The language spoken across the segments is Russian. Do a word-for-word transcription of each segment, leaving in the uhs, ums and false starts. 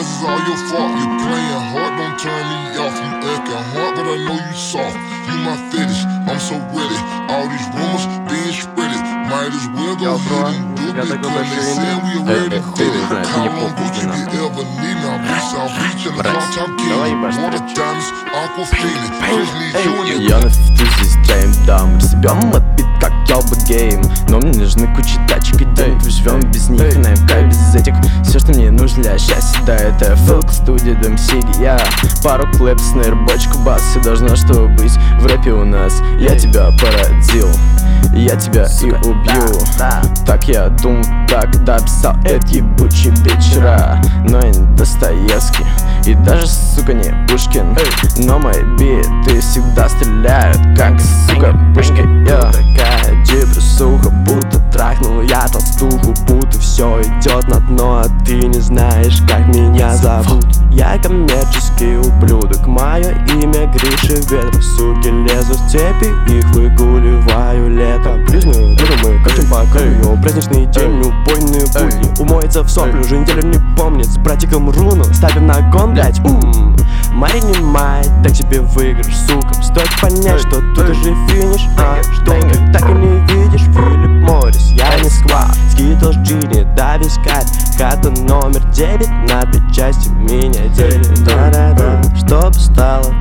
cause it's all your fault. You playing hard, don't turn me off. You acting hard, but I know you soft. You my fetish, I'm so with it. All these rumors being spreaded. Might as well go ahead and do it, because they said we already did it. How long would you get ever need me? I'll be South Beach in the hot top king. Water diamonds, aqua feeling. Just need you and your... Я на фифтузе с твоим дам. Растебем отбит, как ёба гейм. Но мне нужны куча тачек и денег. Живем без них, на МК без этих. Все, что мне нужно для счастья, да, это фэлк, студия, дом Сиги. Я пару клэп, снейр, бочку, бас. Все должно что быть в рэпе у нас. Я тебя породил, я тебя и убью. Так я думал, когда писал эти ебучие вечера. Но я не Достоевский и даже, сука, не Пушкин. Но мои биты всегда стреляют, как, сука, пушки. Я такая депрессуха, будто трахнул я толстуху. Будто все идет на дно, а ты не знаешь, как меня зовут. Я коммерческий ублюдок, мое имя Гриша Ветров. Суки лезут в степи, их выгуливаю летом. Ближние мы катим по краю. Праздничный день, убойные будни. Умоется в соплю, уже неделю не помнит. С братиком руну ставим на гон, блять. Ммм, Мария не май, так себе выигрыш, сука. Стоит понять, что тут уже финиш. А что ты так и не видишь? Филипп Моррис, я не сквад. Скитлс Джинни, да вискать. Хата номер девять, на две части меня делит. Да-да-да, что бы стало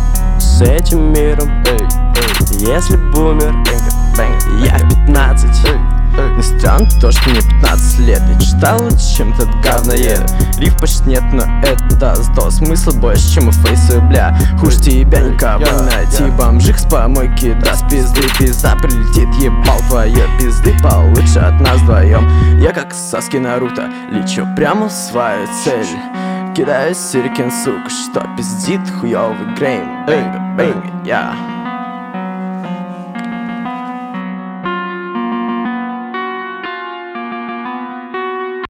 с этим миром, если бумер? Я пятнадцать. Не странно то, что мне пятнадцать лет. Я читал лучше, чем этот говноед. Риф почти нет, но это зато смысл больше, чем у фейса, бля. Хуже тебя никого найти. Бомжик с помойки даст пизды. Пизда прилетит, ебал твоё пизды. Получше от нас вдвоем. Я как Саски Наруто, лечу прямо в свою цель. Кидаю сюрикен, сука, что пиздит хуёвый грейм. Бэнга, бэнга, я